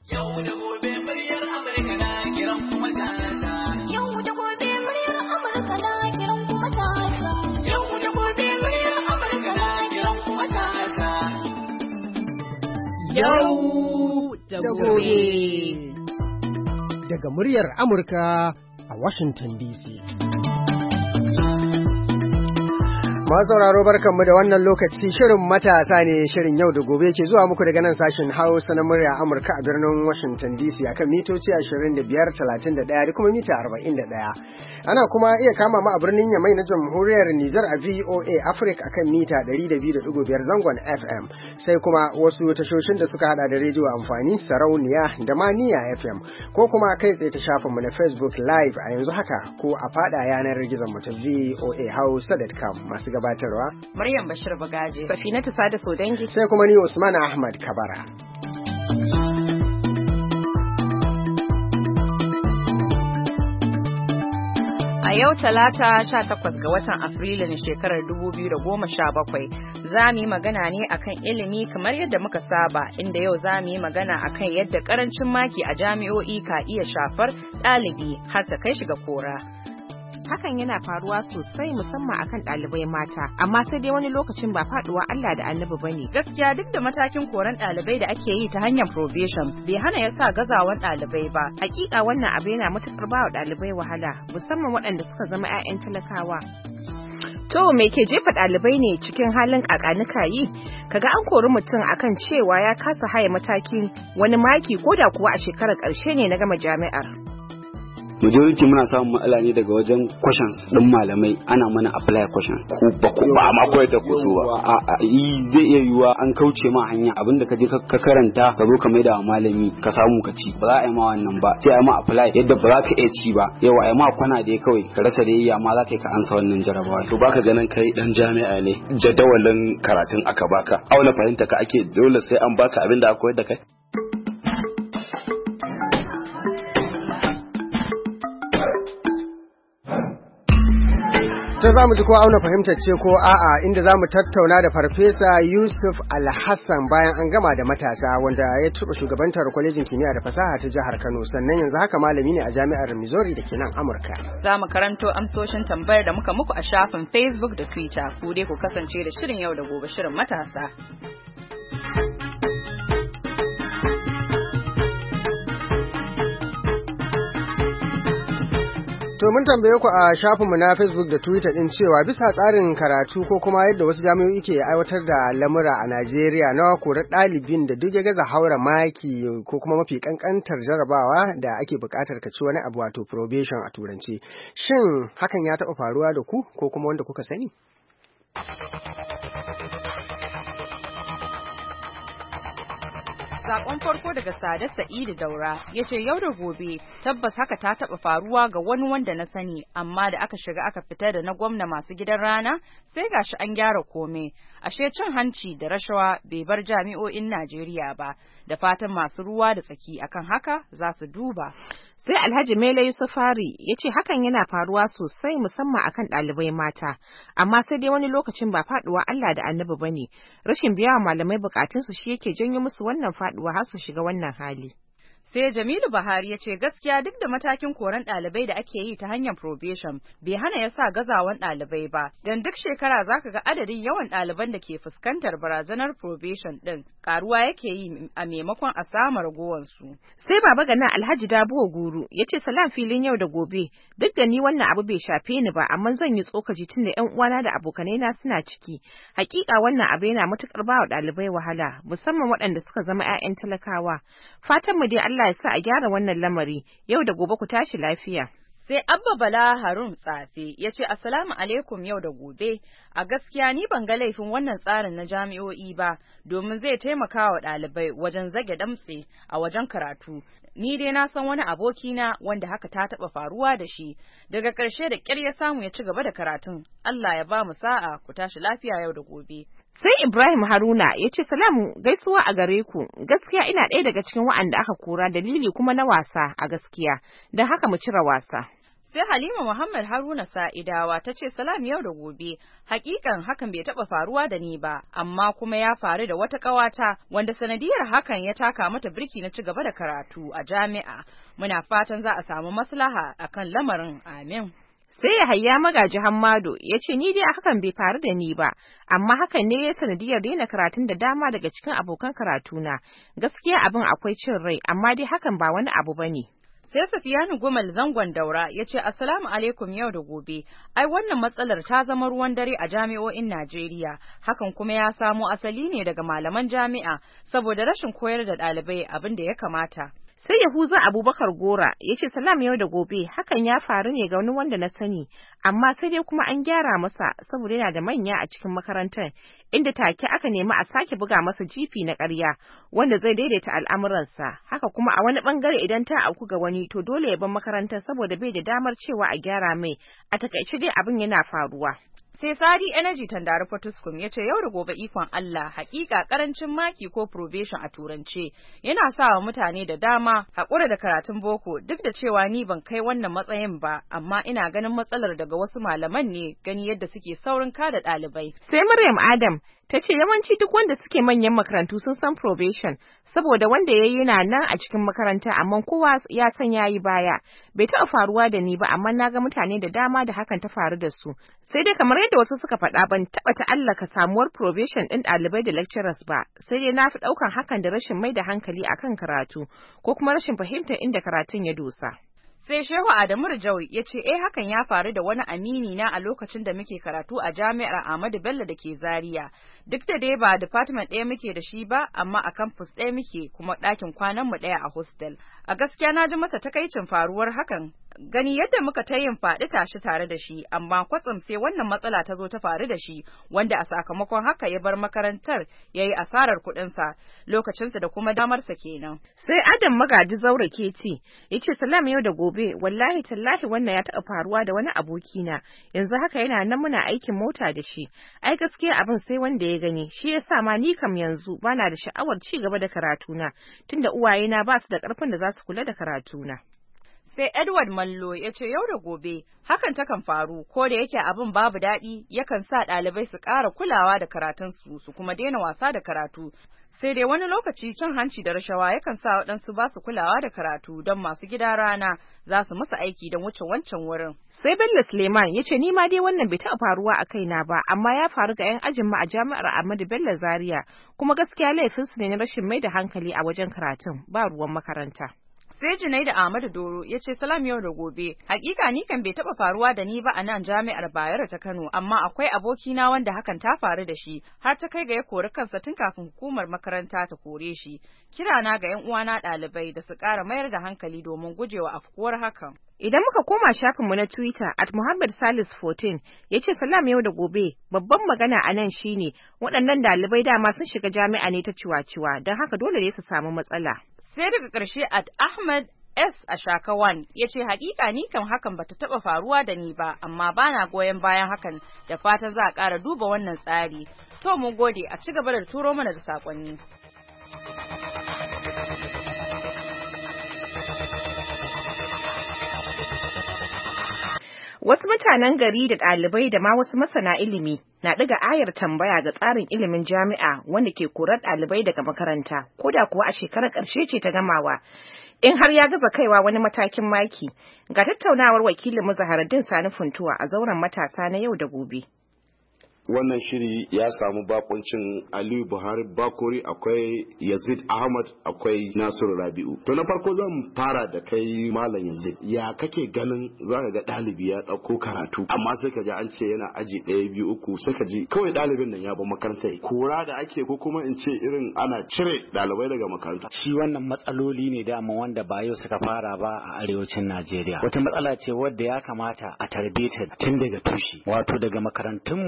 Yau da gobe muryar Amurka na kiran kuma tata. Yau da gobe muryar Amurka na kiran kuma tata. Yau da gobe muryar Amurka na kiran kuma tata. Yau da gobe. Daga muryar Amurka a Washington DC. Masu sauraro barkanmu da wannan lokaci, shirin matasa ne, shirin yau da gobe ke zuwa muku daga nan sashen Hausa na murya Amurka a birnin Washington DC akan mitoci 25, 31 da kuma mita 41. Ana kuma iya kama mu a birnin Yamai na Jamhuriyar Nijar a VOA Africa akan mita 102.5 zangon FM, sai kuma wasu tashoshin da suka hada da rediyo amfani, sarauniya da maniya FM, ko kuma kai tsaye ta shafinmu na Facebook Live a yanzu haka, ko a fada yanar gizon mu ta voahausa.com. Masu gabatarwa Maryam Bashir Bagaje, Safinatu Sada Sodangi, sai kuma ni Usman Ahmad Kabara. A yau Talata 18 ga watan Afrilu na shekarar 2017 za mu yi magana ne akan ilimi kamar yadda muka saba, inda yau za mu yi magana akan yadda karancin maki a jami'o'i ka iya shafar ɗalibi har ta kai shi ga kora. Hakan yana faruwa sosai musamman akan ɗalibai mata, amma sai dai wani lokacin ba faɗuwa Allah da Annabi bane. Gaskiya duk da matakin koran ɗalibai da ake yi ta hanyar probation bai hana ya sa gazawan ɗalibai ba. Hakika wannan abu yana matuƙar ba wa ɗalibai wahala, musamman waɗanda suka zama 'ya'yan talakawa. To me ke jefa ɗalibai ne cikin halin ƙaƙanika yi? Kaga an kori mutum akan cewa ya kasa haye matakin wani maki ko da kuwa a shekarar ƙarshe ne na gama jami'ar. Majority muna samun matsala ne daga wajen questions din malamai, ana mana apply question ba ma koyar da ku su ba zai iya yiwuwa an kauce ma hanya, abinda ka je ka karanta ka zo ka maida wa malami ka samu ka ci, ba za a yi ma wannan ba, sai a ma apply yadda ba za ka iya ci ba, yawa a yi ma kwana da kawai ka rasa da yayya ma za ka yi ka ansa wannan jarabawa. To baka ganin kai dan jami'a ne, jadawalin karatun aka baka, aula fahimta ka ake dole sai an baka abin da aka koyar da kai. To za mu ji ko auna fahimtar ce ko a'a, inda za mu tattauna da Farfesa Yusuf Alhassan bayan an gama da matasa, wanda ya tuba shugabantar kwalejin kimiyya da fasaha ta jihar Kano, sannan yanzu haka malami ne a jami'ar Missouri da ke nan Amurka. Za mu karanto amsoshin tambayar da muka muku a shafin Facebook da Twitter. Ku dai ku kasance da shirin yau da gobe, shirin matasa. To mun tambaye ku a shafinmu na Facebook da Twitter din cewa bisa tsarin karatu ko kuma yadda wasu jami'o'i ke aiwatar da lamura a Najeriya na korar ɗalibin da duk ya gaza haura maki ko kuma mafi kankantar jarabawa da ake buƙatar ka ci wani abu, wato probation a turanci. Shin hakan ya taɓa faruwa da ku ko kuma wanda kuka sani? Sakon farko daga Sada Sa'idu Daura ya ce yau da gobe tabbas haka ta taɓa faruwa ga wani wanda na sani, amma da aka shiga aka fita da na gwamna masu gidan rana sai gashi an gyara komai. Ashe cin hanci da rashawa bai bar jami'o'in Najeriya ba, da fatan masu ruwa da tsaki akan haka za su duba. Sai Alhaji Mele Yusufari ya ce hakan yana faruwa sosai musamman akan ɗalibai mata, amma sai dai wani lokacin ba faɗuwa Allah da Annabi bane, rashin biya wa malamai bukatunsu shi yake janyo musu wannan faɗuwa har su shiga wannan hali. Sai Jamilu Buhari ya ce gaskiya duk da matakin koran ɗalibai da ake yi ta hanyar probation bai hana ya sa gazawan ɗalibai ba, don duk shekara zaka ga adadin yawan ɗaliban da ke fuskantar barazanar probation ɗin karuwa yake yi a maimakon a samu ragowansu. Sai Baba Gana Alhaji Dabuwa Guru ya ce salam filin yau da gobe, duk da ni wannan abu bai shafe ni ba, amma zan yi tsokaci tun da ƴan uwana da abokanai na suna ciki. Hakika wannan abu yana matukar ba wa ɗalibai wahala, musamman waɗanda suka zama 'ya'yan talakawa. Fatan mu dai Allah ya sa a gyara wannan lamari. Yau da gobe ku tashi lafiya. Sai Abba Bala Harun Tsafe ya ce Assalamu alaikum yau da gobe, a gaskiya ni ban ga laifin wannan tsarin na jami'o'i ba, domin zai taimaka wa ɗalibai wajen zage damtse a wajen karatu. Ni dai na san wani abokina wanda haka ta taɓa faruwa da shi, daga ƙarshe da ƙyar ya samu ya ci gaba da karatun. Allah ya ba mu sa'a, ku tashi lafiya yau da gobe. Sai Ibrahim Haruna ya ce salamu gaisuwa a gare ku, gaskiya ina ɗaya daga cikin wa'anda aka kora, dalili kuma na wasa a gaskiya, don haka mu cire wasa. Sai Halima Muhammad Haruna Sa'idawa ta ce salam yau da gobe, hakikan hakan bai taba faruwa da ni ba, amma kuma ya faru da wata kawata wanda sanadiyar hakan ya taka mata birki na ci gaba da karatu a jami'a. Muna fatan za a samu maslaha akan lamarin, amin. Sai Yahaya Magaji Hammado ya ce ni dai hakan bai faru da ni ba, amma hakan ne ya sanadiyar daina karatun da dama daga cikin abokan karatuna. Gaskiya abin akwai cin rai, amma dai hakan ba wani abu bane. Sai Safiyanu Gumal Zangon Daura ya ce assalamu alaikum yau da gobe, ai wannan matsalar ta zama ruwan dare a jami'o'in Najeriya, hakan kuma ya samo asali ne daga malaman jami'a saboda rashin koyar da ɗalibai abin da ya kamata. Sai Yahuza Abubakar Gora ya ce salam yau da gobe, hakan ya faru ne ga wani wanda na sani, amma sai dai kuma an gyara masa saboda yana da manya a cikin makarantar, inda take aka nemi a sake buga masa jifi na ƙarya wanda zai daidaita al'amuransa. Haka kuma a wani bangare idan ta auku ga wani to dole ya bar makarantar saboda bai da damar cewa a gyara mai. A takaice dai abin yana faruwa. Sai Sadi Energy Tandari Fatuskum ya ce yau da gobe ikon Allah, hakika karancin maki ko probation a turance yana sa wa mutane da dama haƙura da karatun boko, duk da cewa ni ban kai wannan matsayin ba, amma ina ganin matsalar daga wasu malaman ne, gani yadda suke saurin kada ɗalibai. Sai Maryam Adam ta ce yawanci duk wanda suke manyan makarantu sun san probation, saboda wanda ya yi yana nan a cikin makaranta amma kowa ya san ya yi baya. Bai taɓa faruwa da ni ba, amma na ga mutane da dama da hakan ta faru da su. Sai dai kamar yadda wasu suka faɗa, ban taɓa ta'allaka samuwar probation ɗin ɗalibai da lecturers ba, sai dai na fi ɗaukan hakan da rashin mai da hankali akan karatu ko kuma rashin fahimtar inda karatun ya dosa. Sai Shehu Adamu Rijau ya ce hakan ya faru da wani amini na a lokacin da muke karatu a jami'ar Ahmadu Bello da ke Zaria. Duk da dai ba department ɗaya muke da shi ba, amma a campus ɗaya muke kuma ɗakin kwanan mu ɗaya a hostel. A gaskiya na ji masa takaicin faruwar hakan, gani yadda muka ta yin faɗi tashi tare da shi, amma kwatsam sai wannan matsala ta zo ta faru da shi, wanda a sakamakon haka ya bar makarantar ya yi asarar kuɗinsa, lokacinsa da kuma damarsa kenan. Sai Adam Magaji Zaure Keti ya ce salam yau da gobe, wallahi tallahi wannan ya taɓa faruwa da wani abokina, yanzu haka yana nan muna aikin mota da shi. Ai gaskiya abin sai wanda ya gani, shi yasa ma ni kam yanzu bana da sha'awar ci gaba da karatuna, tunda uwayena ba su da ƙarfin da za su kula da karatuna. Sai Edward Mallo ya ce yau da gobe hakan takan faru, ko da yake abin babu daɗi, yakan sa ɗalibai su ƙara kulawa da karatunsu su kuma daina wasa da karatu. Sai dai wani lokaci cin hanci da rashawa yakan sa waɗansu ba su kulawa da karatu don masu gida rana za su musu aiki don wuce wancan wurin. Sai Bello Suleiman ya ce ni ma dai wannan bai taɓa faruwa a kaina ba, amma ya faru ga 'yan ajin mu a jami'ar Ahmadu Bello Zaria, kuma gaskiya laifinsu ne na rashin mai da hankali a wajen karatun, ba ruwan makaranta. Sai Junaidu Ahmadu Doro ya ce salam yau da gobe, hakika ni kan bai taba faruwa da ni ba a nan jami'ar Bayero ta Kano, amma akwai abokina wanda hakan ta faru da shi har ta kai ga ya kori kansa tun kafin hukumar makaranta ta kore shi. Kirana ga 'yan uwana ɗalibai da su ƙara mayar da hankali domin gujewa afkuwar hakan. Idan muka koma shafinmu na Twitter @Muhammad_Salis14 ya ce salam yau da gobe, babban magana a nan shine waɗannan ɗalibai dama sun shiga jami'a ne ta ciwa-ciwa, don haka dole ne su samu matsala. Sai daga ƙarshe Ahmad S. Ashakawan ya ce haƙiƙa ni kam hakan bata taɓa faruwa da ni ba, amma bana goyon bayan hakan, da fatan za a ƙara duba wannan tsari. To mu gode, a ci gaba da turo mana da saƙonni. Wasu mutanen gari da ɗalibai da ma wasu masana ilimi na ɗaga ayar tambaya ga tsarin ilimin jami'a wanda ke korar ɗalibai daga makaranta, ko da kuwa a shekarar ƙarshe ce ta gamawa, in har ya gaza kaiwa wani matakin maki. Ga tattaunawar wakilin Zaharaddin Sani Funtuwa a zauren matasa na yau da gobe. Wannan shiri ya samu bakuncin Aliyu Buhari Bakori, akwai Yazid Ahmad, akwai Nasiru Rabi'u. To na farko zan fara da kai Malam Yazid. Ya kake ganin zaka ga ɗalibi ya ɗauko karatu amma sai ka ji an ce yana aji 1 2 3 sai ka ji kawai ɗalibin nan ya bar makaranta. Kora da ake ko kuma in ce irin ana cire ɗalibai daga makaranta. Shi wannan matsaloli ne dama wanda ba yau suka fara ba a arewacin Najeriya. Wata matsala ce wadda ya kamata a tarbe ta tun daga tushe, wato daga makarantunmu na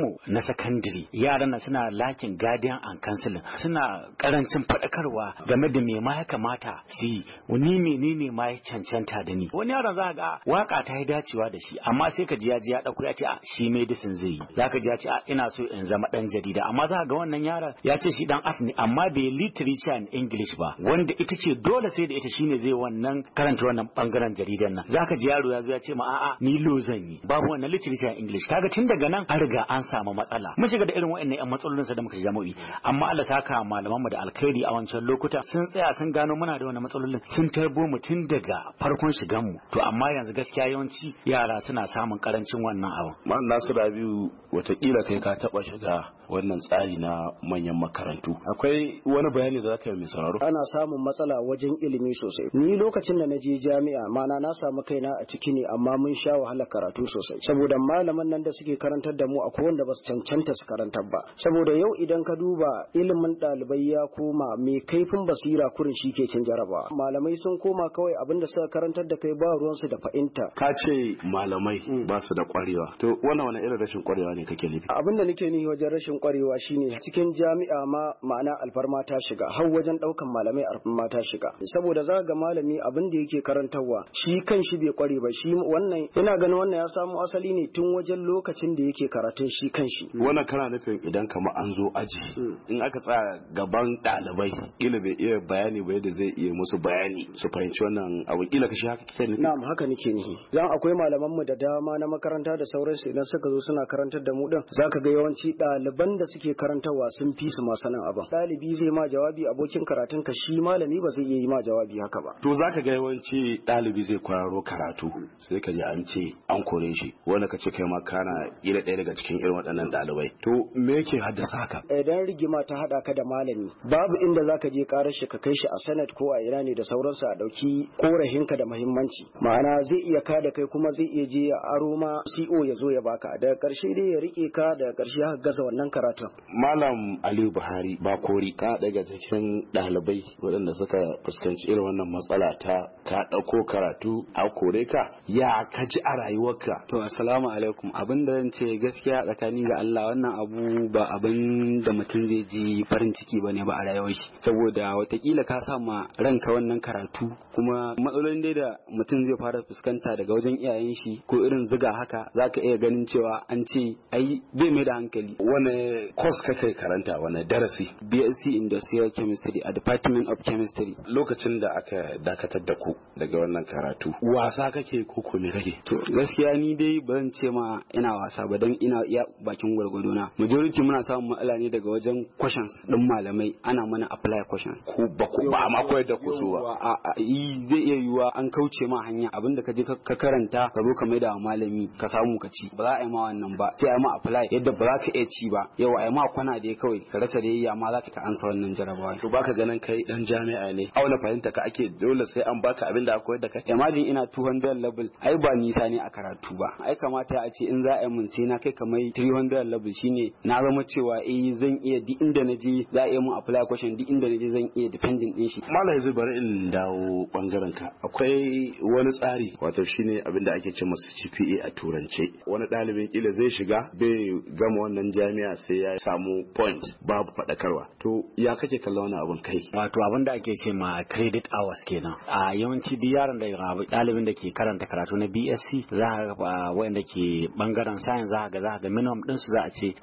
secondary yaran nan suna lakin guardian and counseling, suna karancin faɗakarwa game da me ma ya kamata su yi, wani menene ma ya cancanta da ni. Wani yaron za ga waka ta yi dacewa da shi amma sai ka ji ya dauko ya ce a shi medicine zai yi, za ka ji ya ce a ina so in zama dan jarida, amma za ga wannan yaron ya ce shi dan art ne amma bai literature and English ba, wanda ita ce dole sai da ita shine zai wannan karanta wannan bangaren jaridan nan. Za ka ji yaro ya zo ya ce ma a'a ni lo zan yi, babu wannan literature and English. Kaga tun daga nan an riga an samu matsala. Mun shiga da irin waɗannan ƴan matsalolin sa da muka jami'i, amma Allah saka malaman mu da alkhairi a wancan lokuta sun tsaya sun gano muna da wannan matsalolin, sun tarbo mu tun daga farkon shigan mu. To amma yanzu gaskiya yawanci yara suna samun karancin wannan abu. Man Nasiru Rabiu, watakila kai ka taba shiga wannan tsari na manyan makarantu, akwai wani bayani da zaka yi mai sauraro? Ana samun matsala wajen ilimi sosai. Ni lokacin da na je jami'a mana na samu kaina a ciki ne, amma mun sha wahala karatu sosai saboda malaman nan da suke karantar da mu akwai wanda ba su cancanta su karantar ba. Saboda yau idan ka duba ilimin ɗalibai ya koma mai kaifin basira kurin shi ke cin jarabawa. Malamai sun koma kawai abinda suka karantar da kai ba ruwansu da fahimta. Ka ce malamai ba su da kwarewa, to wannan wani irin rashin kwarewa ne kake nufi? Abin da nake nufi wajen rashin kwarewa shine cikin jami'a ma ma'ana alfarma ta shiga, har wajen daukan malamai alfarma ta shiga. Saboda za ga malami abin da yake karantarwa shi kan shi bai kware ba, shi wannan ina ganin wannan ya samu asali ne tun wajen lokacin da yake karatun shi kan shi. Wannan kana nufin idan kama an zo aji in aka tsaya gaban ɗalibai kila bai iya bayani ba yadda zai iya musu bayani su fahimci wannan abu, kila ka shi haka kike nufi? Na'am, haka nake nufi. Dan akwai malaman mu da dama na makaranta da sauransu idan suka zo suna karantar da mu din zaka ga yawanci ɗaliban da suke karantarwa sun fi su ma sanin abin. Ɗalibi zai ma jawabi abokin karatun ka, shi malami ba zai iya yi ma jawabi haka ba. To zaka ga yawanci ɗalibi zai kwararo karatu sai ka ji an ce an kore shi, wanda ka ce kai ma kana ila ɗaya daga cikin irin waɗannan ɗalibai. To me yake haddasa haka? Idan rigima ta haɗa ka da malami babu inda zaka je karar shi ka kai shi a Senate ko a ina ne da sauransu a ɗauki korafinka da muhimmanci. Ma'ana zai iya kada kai kuma zai iya je ya aro ma CO ya zo ya baka, daga ƙarshe dai ya rike ka, daga ƙarshe haka gaza wannan karatun. Malam Aliyu Buhari Bakori, ka daga cikin ɗalibai waɗanda suka fuskanci irin wannan matsala ta ka ɗauko karatu a kore ka, ya ka ji a rayuwarka? To assalamu alaikum. Abin da zan ce gaskiya tsakani ga Allah wannan abu ba abin da mutum zai ji farin ciki bane ba a rayuwar shi, saboda watakila ka sa ma ranka wannan karatu, kuma matsalolin dai da mutum zai fara fuskanta daga wajen iyayen shi ko irin ziga haka zaka iya ganin cewa an ce ai bai mai da hankali. Wane course kake karanta, wane darasi? BSc Industrial Chemistry a Department of Chemistry. Lokacin da aka dakatar da ku daga wannan karatu, wasa kake ko me kake? To gaskiya ni dai ban ce ma ina wasa ba, dan ina iya bakin gwargwado na. Majority muna samun matsala ne daga wajen questions din malamai, ana mana apply question. Ku ba ma koyar da ku su ba. Zai iya yiwuwa an kauce ma hanya, abinda ka je ka karanta ka zo ka maida wa malami ka samu ka ci, ba za a yi ma wannan ba, sai a yi ma apply yadda ba za ka iya ci ba. Yau a yi ma kwana dai kawai ka rasa da yayya ma za ka ansa wannan jarabawa. To baka ganin kai dan jami'a ne, auna fahimta ka ake dole sai an baka abin da aka koyar da kai? Imagine ina 200 level, ai ba nisa ne a karatu ba, ai kamata a ce in za a yi mun sai na kai kamar 300 level, shine na zama cewa zan iya duk inda na je za a yi mun apply question, duk inda na je zan iya dependent din shi. Malam yanzu bari in dawo bangaren ka, akwai wani tsari wato shine abin da ake ce masa GPA a turance. Wani ɗalibin kila zai shiga bai gama wannan jami'a sai ya samu point babu faɗakarwa. To ya kake kallon wannan abin kai? Wato abin da ake ce ma credit hours kenan. A yawanci duk yaron da ɗalibin da ke karanta karatu na BSc za ga wanda ke bangaren science za ga minimum din su za a ce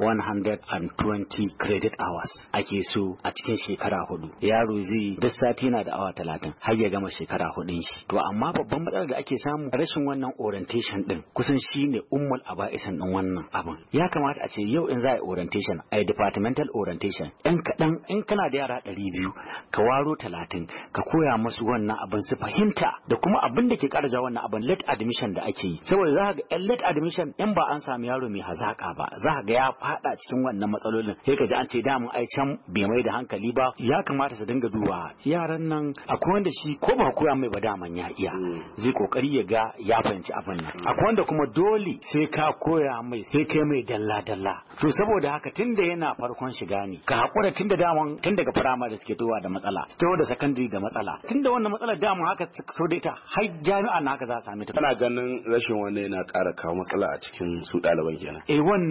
120 credit hours ake so a cikin shekara 4. Yaro zai duk sati na da awa 30 har ya gama shekara 4 shi. To amma babban matsalar da ake samu rashin wannan orientation din kusan shine ummul aba'isan din wannan abin. Ya kamata a ce yau in za a yi orientation, a departmental orientation, ɗan kaɗan in kana da yara 200 ka waro 30 ka koya musu wannan abin su fahimta, da kuma abin da ke ƙarja wannan abin late admission da ake yi. Saboda za ka ga yan late admission in ba an samu yaro mai hazaka ba za ka ga ya faɗa cikin wannan matsalolin, sai ka ji an ce damun ai can bai mai da hankali ba. Ya kamata su dinga duba yaran nan, akwai wanda shi ko ba koya mai ba daman ya iya zai kokari ya ga ya fahimci abin nan, akwai wanda kuma dole sai ka koya mai sai kai mai dalla dalla. To saboda haka tunda yana farkon shiga ne ka hakura, tunda daman tun daga firamare suke towa da matsala, da secondary da matsala, tunda wannan matsalar daman haka so da ita har jami'a na haka za a same ta. Kana ganin rashin wannan yana ƙara kawo matsala a cikin su ɗaliban kenan? Wannan yana daga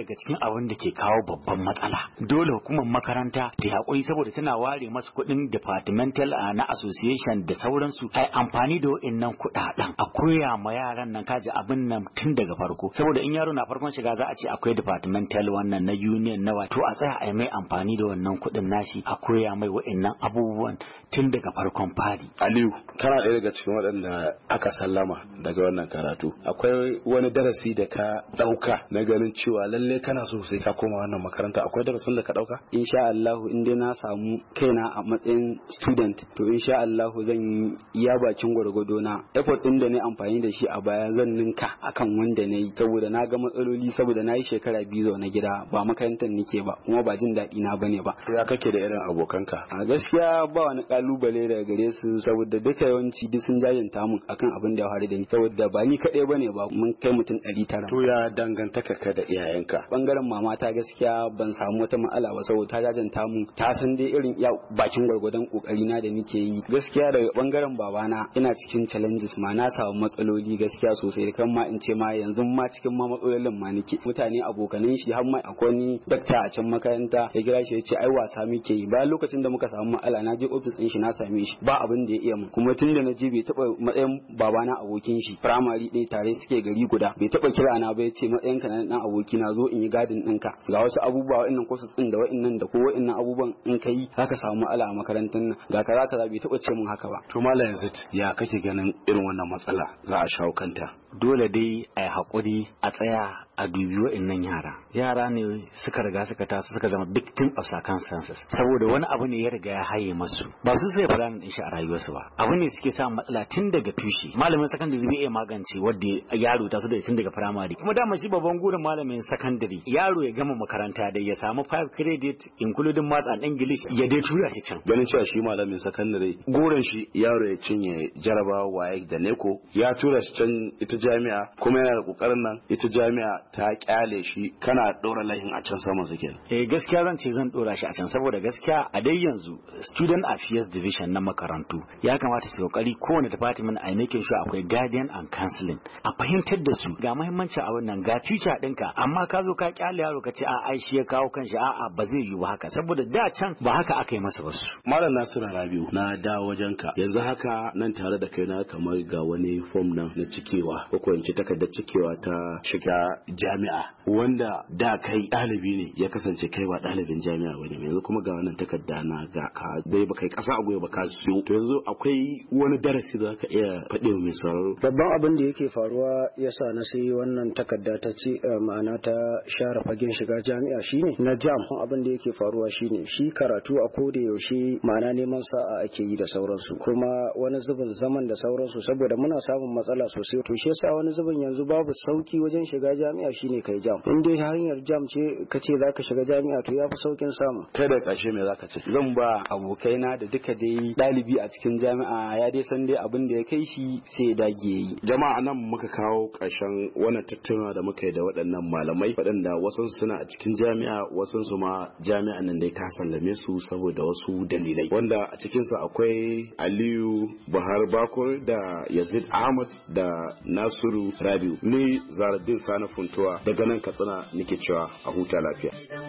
daga cikin abin da ke kawo babban matsala. Dole hukumar makaranta ta haƙuri saboda tana ware masu kuɗin departmental na association da sauransu. Ai amfani da wa'innan kuɗaɗen a koya ma yaran nan kaji abin nan tun daga farko. Saboda in yaro na farkon shiga za a ce akwai departmental wannan na union nawa, to a tsaya a mai amfani da wannan kuɗin nashi a koya mai wa'innan abubuwan tun daga farkon fari. Aliyu, kana ɗaya daga cikin waɗanda aka sallama daga wannan karatu. Akwai wani darasi da ka ɗauka na ganin cewa lalle kana so sai ka koma wannan makaranta? Akwai darasin da ka ɗauka? Insha Allah in dai na samu kaina a matsayin student to insha Allah zan yi iya bakin gwargwado na. Effort ɗin da na amfani da shi a baya zan ninka akan wanda na yi, saboda na ga matsaloli, saboda na yi shekara 2 zaune gida ba makarantar nike ba kuma ba jin daɗi na bane ba. Ya kake da irin abokanka? A gaskiya ba wani kalubale daga gare su, saboda duka yawanci duk sun jajanta mun akan abin da ya faru da ni, saboda ba ni kaɗai bane ba, mun kai mutum 900. To ya dangantaka ka da iyayenka? Bangaren mama ta gaskiya ban samu wata matsala ba, saboda ta jajanta mun, ta san dai irin ya bakin gwargwadon kokari na da nake yi. Gaskiya daga bangaren babana ina cikin challenges ma, na samu matsaloli gaskiya sosai, kan ma in ce ma yanzu ma cikin ma matsalolin ma nake. Mutane abokanan shi har ma akwai ni dakta a can makaranta ya kira shi ya ce ai wasa muke yi. Bayan lokacin da muka samu matsala na je office din shi na same shi ba abin da ya iya mun, kuma tun da na je bai taba matsayin babana abokin shi primary ɗaya tare suke gari guda, bai taba kira na ba ya ce matsayin ka na dan aboki na zo in yi gadin ɗinka ga wasu abubuwa wa'annan courses din da wa'annan da ko wa'annan abubuwan in kai zaka samu matsala a makarantar nan ga kaza bai taba ce mun haka ba. To Malam Yazid, ya kake ganin irin wannan matsala za a shawo kanta? Dole dai a yi haƙuri a tsaya a dubi wa'innan yara ne suka riga suka taso suka zama victim of circumstances, saboda wani abu ne ya riga ya haye masu, ba su sai fara din shi a rayuwarsu ba, abu ne suke samun matsala tun daga tushe. Malamin sakandare bai iya magance wanda yaro ta su da tun daga primary, kuma dama shi babban gurin malamin sakandare yaro ya gama makaranta da ya samu 5 credit including maths and English ya dai tura shi can. Ganin cewa shi malamin sakandare gurin shi yaro ya cinye jarabawa waye da neko, ya tura shi can ita jami'a, kuma yana da kokarin nan ita jami'a ta kyale shi, kana ɗora lahin a can sama suke. Gaskiya zan ce zan ɗora shi a can, saboda gaskiya a dai yanzu student affairs division na makarantu ya kamata su kokari kowane department a making sure akwai guardian and counseling, a fahimtar da su ga muhimmancin a wannan ga future ɗinka, amma ka zo ka kyale yaro ka ce a ai shi ya kawo kanshi, a'a ba zai yiwu haka, saboda da can ba haka aka yi masa ba su. Malam Nasiru Rabiu, na dawo wajenka yanzu haka nan tare da kai na kamar ga wani form nan na cikewa ko in ce takardar cikewa ta shiga jami'a, wanda da kai ɗalibi ne ya kasance kai ba ɗalibin jami'a bane, yanzu kuma ga wannan takarda na ga ka dai ba kai ƙasa a goyo ba ka siyo. To yanzu akwai wani darasi da zaka iya faɗi wa mai sauraro? Babban abin da yake faruwa yasa na sai wannan takarda ta ce ma'ana ta share fagen shiga jami'a shine na jam. Abin da yake faruwa shine shi karatu a koda yaushe ma'ana neman sa'a ake yi da sauransu, kuma wani zubin zaman da sauransu, saboda muna samun matsala sosai. To shi yasa wani zubin yanzu babu sauki wajen shiga jami'a shine kai jam. In dai hanyar jam ce kace zaka shiga jami'a to yafi saukin samu. Kai da ƙarshe me zaka ce? Zan ba abokaina da duka dai ɗalibi a cikin jami'a ya dai san dai abin da ya kai shi sai ya dage yi. Jama'a nan muka kawo ƙarshen wannan tattaunawa da muka yi da waɗannan malamai waɗanda wasu suna a cikin jami'a, wasu su ma jami'an nan dai ta sallame su saboda wasu dalilai, wanda a cikin su akwai Aliyu Buhari Bakor da Yazid Ahmad da Nasiru Rabiu. Ni Zaradin Sani Funtuwa daga nan Katsina nake cewa a huta lafiya.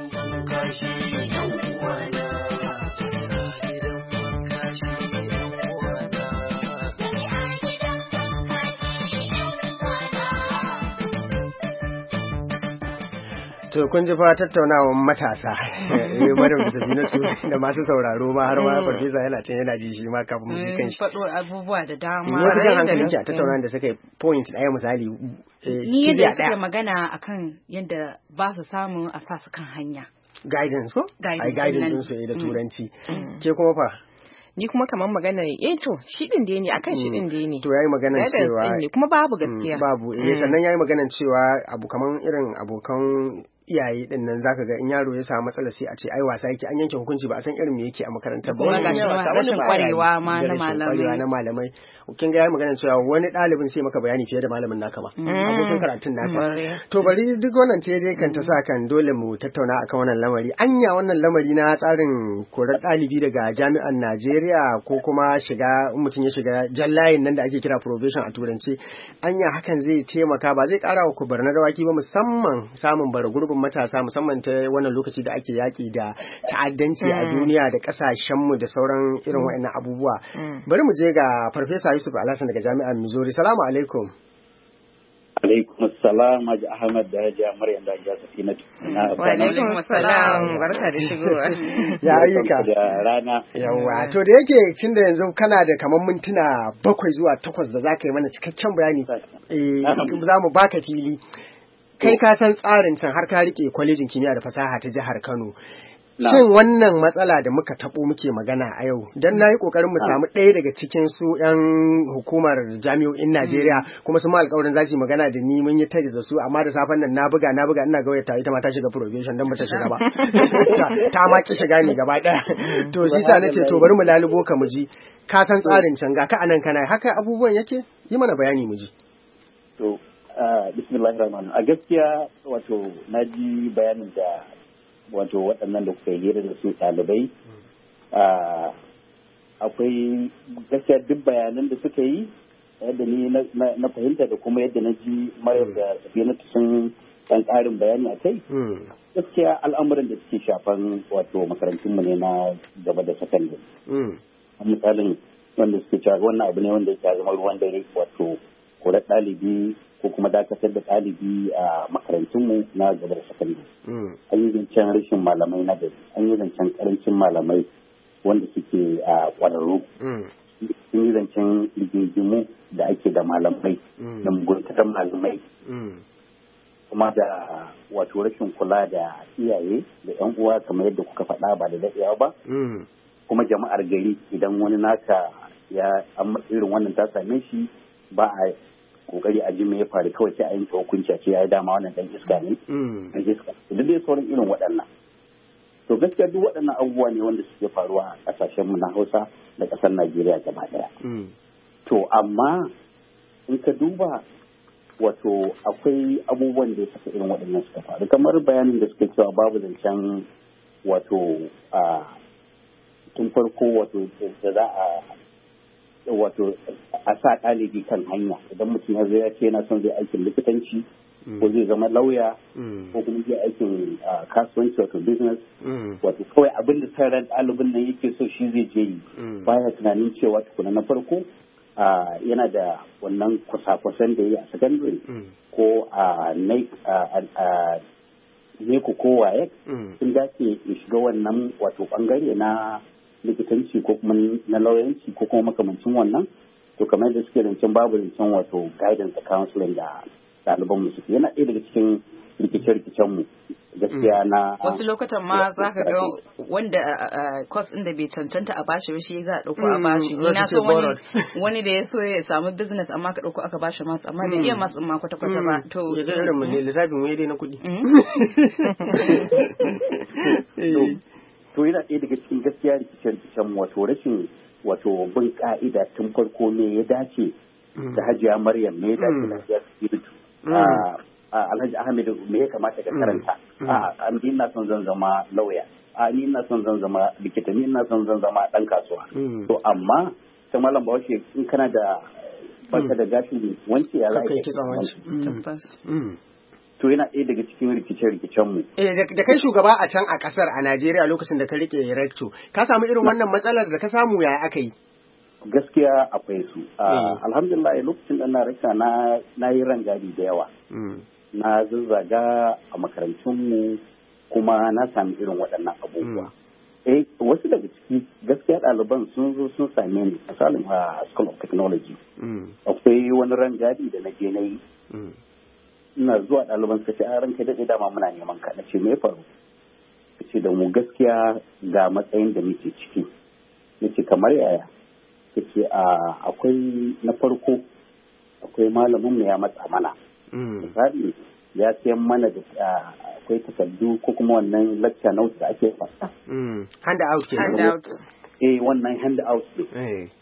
To kun ji fa tattaunawar matasa Maryam da Safinatu da masu sauraro ma har ma farfesa yana can yana ji shi ma kafin mu kan shi. Faɗo abubuwa da dama. Wani jan hankalin ki a tattaunawar da suka yi point ɗaya misali. Ni yadda suke magana akan yadda ba su samun a sa su kan hanya. Guidance ko? Guidance ɗinsu da turanci. Ke kuma fa? Ni kuma kamar magana to shi din da ne akan shi din da ne. To yayi maganar cewa kuma babu gaskiya. Babu sannan yayi maganar cewa abu kaman irin abokan iyaye din nan zaka ga in yaro ya samu matsala sai a ce ai wasa yake, an yanke hukunci ba a san irin me yake a makarantar ba. Wannan rashin kwarewa ma na malamai. kin ga ya magana cewa wani ɗalibin sai maka bayani fiye da malamin naka ba abokin karatun naka to bari duk wannan ce dai kan ta sa kan dole mu tattauna akan wannan lamari anya wannan lamari na tsarin korar ɗalibi daga jami'an Najeriya ko kuma shiga mutum ya shiga jallayin nan da ake kira probation a turance anya hakan zai taimaka ba zai ƙara wa kubarnar dawaki ba musamman samun bara gurbin matasa musamman ta wannan lokaci da ake yaƙi da ta'addanci a duniya da ƙasashenmu da sauran irin waɗannan abubuwa bari mu je ga Farfesa Yusuf Alhassan daga Jami'ar Missouri. Salamu alaikum. Alaikum assalam Haji Ahmad da Haji Maryam da Haji Safinatu. Wa alaikum assalam barka da shigowa. Ya ayyuka. Da rana. Yawwa to da yake tunda yanzu kana da kaman mintuna 7 zuwa 8 da zaka yi mana cikakken bayani. Za mu baka fili. Kai ka san tsarin can har ka rike kwalejin kimiyya da fasaha ta jihar Kano. Shin wannan matsala da muka taɓo muke magana a yau, don na yi ƙoƙarin mu samu ɗaya daga cikin su ‘yan hukumar jami'o'in Najeriya kuma su ma alƙawarin za su yi magana da ni mun yi tare da su amma da safen nan na buga ina ga wayar ita ma ta shiga probation don ba ta shiga ba. Ta ma ki shiga ne gaba ɗaya. To shi sa nace to bari mu lalubo ka mu ji ka san tsarin can ga ka anan kana haka abubuwan yake yi mana bayani mu ji. To bismillahirrahmanirrahim a gaskiya wato na ji bayanin da wato waɗannan da kuka yi hira da su ɗalibai akwai gaskiya duk bayanan da suka yi yadda ni na fahimta da kuma yadda na ji Maryam da Safinatu sun ɗan ƙarin bayani a kai gaskiya al'amuran da suke shafan wato makarantunmu ne na gaba da sakandare misalin wanda suke cewa wannan abu ne wanda ya zama ruwan dare wato korar ɗalibi ko kuma dakatar da ɗalibi a makarantunmu na gaba da sakandare. An yi zancen rashin malamai na gari, an yi zancen karancin malamai wanda suke a ƙwararru. Sun yi zancen rigingimu da ake da malamai, da muguntatar malamai. Kuma da wato rashin kula da iyaye da 'yan uwa kamar yadda kuka faɗa ba da daɗewa ba. Kuma jama'ar gari idan wani naka ya irin wannan ta same shi ba a kokari a ji me ya faru kawai sai a yanke hukunci a ce ya yi dama wannan dan iska ne dan iska duk dai sauran irin waɗannan to gaskiya duk waɗannan abubuwa ne wanda suke faruwa a ƙasashen mu na Hausa da ƙasar Najeriya gaba ɗaya to amma in ka duba wato akwai abubuwan da ya saka irin waɗannan suka faru kamar bayanin da suka cewa babu zancen wato tun farko wato da za a sa ɗalibi kan hanya idan mutum ya zai ce yana son zai aikin likitanci ko zai zama lauya ko kuma zai aikin kasuwanci wato business wato kawai abin da sa ran ɗalibin nan yake so shi zai je yi baya tunanin cewa tukuna na farko yana da wannan kwasa-kwasan da ya yi a secondary ko a neko ko waye sun dace ya shiga wannan wato bangare na likitanci ko kuma na lauyanci ko kuma makamancin wannan to kamar da suke rancen babu rancen wato guidance counseling da ɗaliban mu suke yana ɗaya daga cikin rikice-rikicen mu gaskiya na wasu lokutan ma za ka ga wanda course ɗin da bai cancanta a bashi ba shi za a ɗauko a bashi ni na so wani da ya so ya samu business amma ka ɗauko aka bashi masu amma bai iya masu ma kwata-kwata ba to irin mu ne lissafin mu dai na kuɗi to yana ɗaya daga cikin gaskiya rikice-rikicen wato rashin wato bin ka'ida tun farko ne ya dace da Hajiya Maryam ne ya dace da Hajiya Safinatu Alhaji Ahmed me ya kamata ka karanta ni ina son zan zama lauya ni ina son zan zama likita ni ina son zan zama dan kasuwa to amma ta malam Bahaushe in kana da baka da gashin wance ya za ka to yana ɗaya daga cikin rikice-rikicen mu. Da kai shugaba a can a ƙasar a Najeriya lokacin da ka rike recto, ka samu irin wannan matsalar da ka samu yaya aka yi? Gaskiya akwai su. Alhamdulillah lokacin da na rika na yi rangadi da yawa. Na zazzaga a makarantunmu kuma na sami irin waɗannan abubuwa. Wasu daga ciki gaskiya ɗaliban sun zo sun same ni misalin a School of Technology. Akwai wani rangadi da na je na yi. Ina zuwa ɗaliban suka ce a ranka daɗe dama muna neman ka na ce me faru ka ce da mu gaskiya ga matsayin da muke ciki ya ce kamar yaya ka ce akwai na farko akwai malamin mu ya matsa mana misali ya sayan mana da akwai takardu ko kuma wannan lecture note da ake fasa hand out wannan hand out ne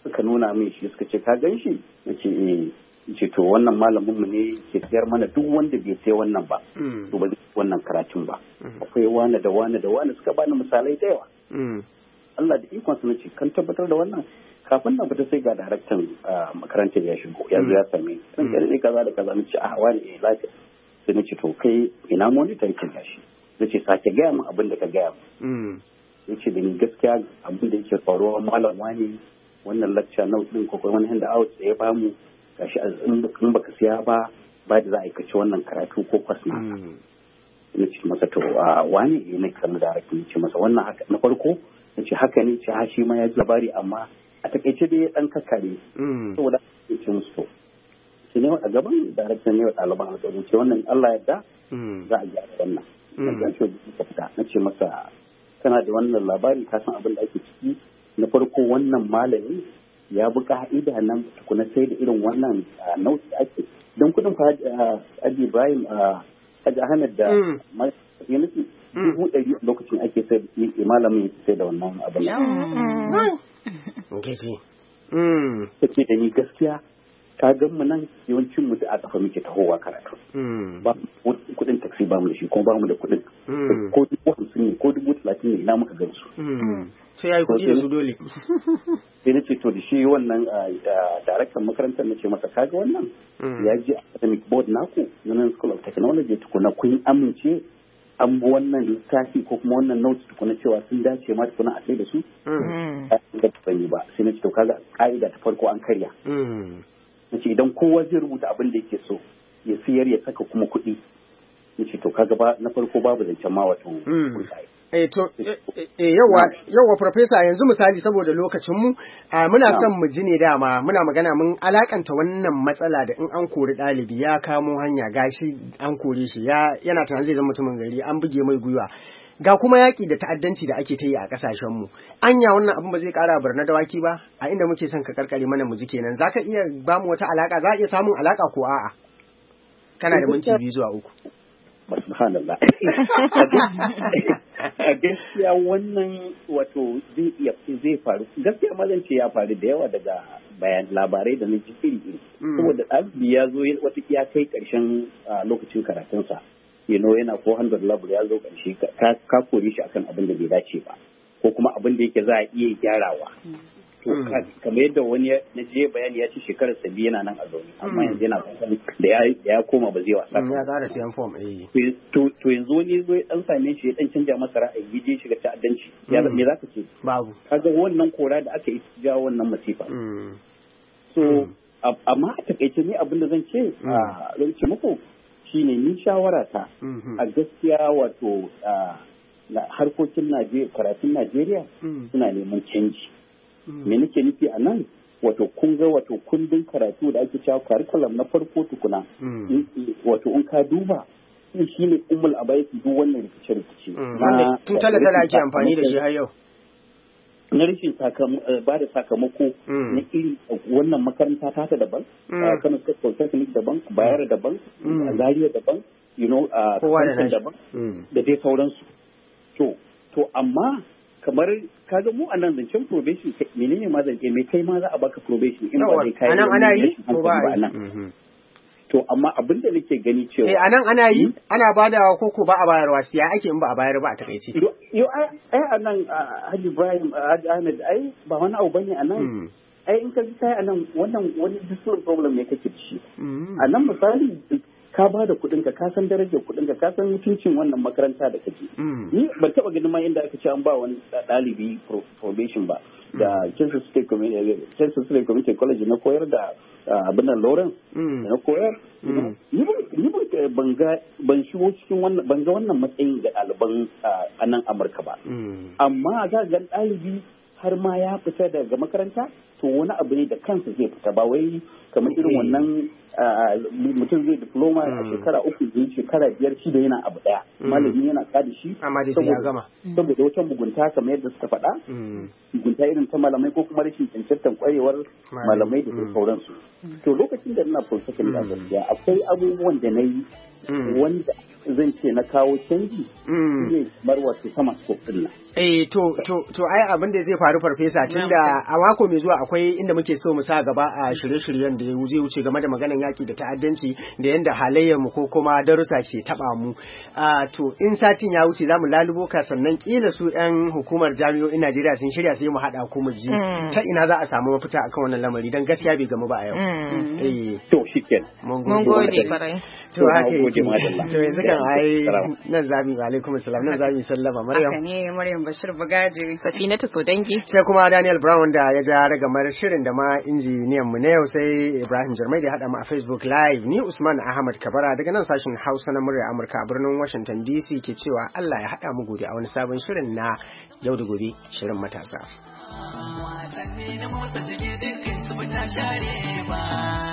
suka nuna min shi suka ce ka gan shi na ce ce to wannan malamin mu ne ke sayar mana duk wanda bai sai wannan ba to ba zai wannan karatun ba akwai wani da wani da wani suka bani misalai da yawa Allah da ikon su nace kan tabbatar da wannan kafin na fita sai ga daraktan makarantar ya shigo ya zo ya same ni san kare kaza da kaza nace wani lafiya sai nace to kai ina monitor kin gashi nace sake gaya min abin da ka gaya min yace da ni gaskiya abin da yake faruwa malam wani wannan lecture note din ko wani hand out da ya bamu gashi in baka siya ba da za a aikace wannan karatu ko kwas na na ce masa to wani ne kan da rakin ce masa wannan haka na farko na ce haka ne ce shi ma ya ji labari amma a takaice dai ya dan kakkare saboda ya ce musu to shi ne a gaban daraktan ne wa ɗaliban alƙawarin ce wannan Allah yadda za a gyara wannan na ce ka fita na ce masa kana da wannan labari ka san abin da ake ciki na farko wannan malami ya bi ka'ida nan tukuna sai da irin wannan nau'i ake don kudin fa Haji Ibrahim Haji Ahmed da Yanisi 100 lokacin ake sai malamin sai da wannan abin take da ni gaskiya ka gan mu nan yawancin mu da a kafa muke tahowa karatu ba kudin taxi ba mu da shi kuma ba mu da kudin ko 50 ne ko 30 ne ina muka gan su sai yayi kudi da su dole sai nace to da shi wannan daraktan makarantar nace masa kaga wannan ya ji academic board naku Union School of Technology tukuna kun amince an bi wannan littafi ko kuma wannan notes tukuna cewa sun dace ma tukuna a sai da su da ban yi ba sai nace to kaga ka'ida ta farko an karya nace idan kowa zai rubuta abin da yake so ya siyar ya saka kuma kuɗi nace to kaga ba na farko babu zancen ma wato yawa professor yanzu misali saboda lokacin mu muna son mu ji ne dama muna magana mun alakanta wannan matsala da in an kori ɗalibi ya kamo hanya gashi an kore shi yana tunanin zai zama mutumin gari an buge mai gwiwa ga kuma yaƙi da ta'addanci da ake ta yi a ƙasashen mu anya wannan abin ba zai ƙara barna dawaki ba a inda muke son ka karkare mana mu ji kenan zaka iya ba mu wata alaka za a iya samun alaka ko a'a kana da minti 2 zuwa 3 subhanallah a gaskiya wannan wato zai faru gaskiya mazan ce ya faru da yawa daga bayan labarai da na ji iri saboda ɗalibi ya zo wata ya kai ƙarshen lokacin karatunsa yana 400 level ya zo ƙarshe ka kore shi akan abin da bai dace ba ko kuma abin da yake za a iya gyarawa to kamar yadda wani na je bayani ya ce shekarar sabi yana nan a zaune amma yanzu yana kusan da ya koma ba zai wasa ya ƙara siyan form to yanzu wani zo ya dan same shi ya dan canja masa ra'ayi ya je shiga ta'addanci ya me za ka ce babu kaga wannan kora da aka yi jawo wannan masifa so amma a takaice ne abin da zan ce muku shine ni shawara ta a gaskiya wato harkokin karatun Najeriya suna neman canji me nake nufi a nan wato kun ga wato kundin karatu da ake cewa curriculum na farko tukuna wato in ka duba shi ne ummul abaiti duk wannan rikice-rikice tun tala ake amfani da shi har yau na rashin ba da sakamako na iri wannan makaranta ta daban Kano State Polytechnic daban Bayero daban Zaria daban Kansas daban da dai sauransu to amma kamar kaga mu a nan zancen probation menene ma zance mai kai ma za a baka probation in ba dai kai ana yi ko ba a yi to amma abin da nake gani cewa anan ana yi ana badawa ko ba a bayarwa siya ake in ba a bayar ba a takaice yo ai anan Haji Ibrahim Haji Ahmed ai ba wani abu bane anan ai in ka ji kai anan wannan wani different problem ne kake da shi anan misali ka ba da kuɗinka ka san darajar kuɗinka ka san mutuncin wannan makaranta da kake ni ban taɓa ganin ma inda aka ce an ba wani ɗalibi probation ba da Kansas State Community College na koyar da abin nan Lawrence na koyar ni ban shigo cikin wannan ban ga wannan matsayin ga ɗaliban a nan Amurka ba amma ga ɗalibi har ma ya fita daga makaranta to wani abu ne da kansa zai fita ba wai kamar irin wannan mutum zai diploma a shekara 3 zai shekara 5 shi da yana abu daya malami yana kada shi amma dai ya gama saboda wata mugunta kamar yadda suka faɗa mugunta irin ta malamai ko kuma rashin cancantar kwarewar malamai da sauransu to lokacin da ina fulsakin da gaskiya akwai abubuwan da na yi wanda zan ce na kawo canji ne kamar wato sama scope din nan. To ai abin da zai faru farfesa tunda a mako mai zuwa akwai inda muke so mu sa gaba a shirye-shiryen da zai wuce game da maganar yaki da ta'addanci da yanda halayyar mu ko kuma darussa ke taba mu. To in satin ya wuce zamu lalubo ka sannan kila su yan hukumar jami'o'in Najeriya sun shirya sai mu hada ku mu ji ta ina za a samu mafita akan wannan lamari dan gaskiya bai gamu ba a yau. To shikenan. Mun gode farai. To haka yake. To yanzu kan ai nan zabi alaikum assalam nan zabi sallama Maryam. Haka ne Maryam Bashir Bagaji, Safinatu Sodangi. Sai kuma Daniel Brown da ya ja ragamar shirin da ma injiniyan mu na yau sai Ibrahim Jarmai da ya hada mu a Facebook Live. Ni Usman Ahmad Kabara daga nan sashin Hausa na murya Amurka a birnin Washington DC ke cewa Allah ya hada mu gobe a wani sabon shirin na yau da gobe shirin matasa. Wasanni na motsa jiki dukkan su ba ta share ba.